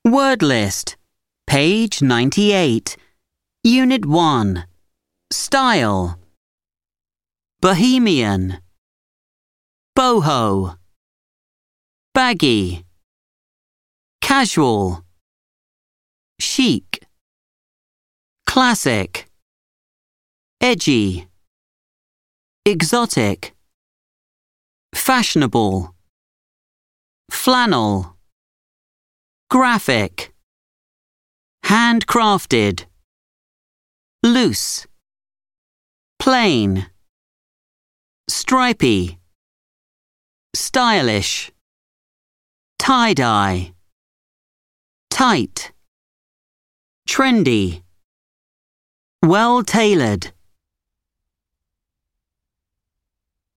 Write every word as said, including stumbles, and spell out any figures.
Word list. Page ninety-eight. Unit one. Style. Bohemian. Boho. Baggy. Casual. Chic. Classic. Edgy. Exotic. Fashionable. Flannel. Graphic. Handcrafted. Loose. Plain. Stripy. Stylish. Tie-dye. Tight. Trendy. Well-tailored.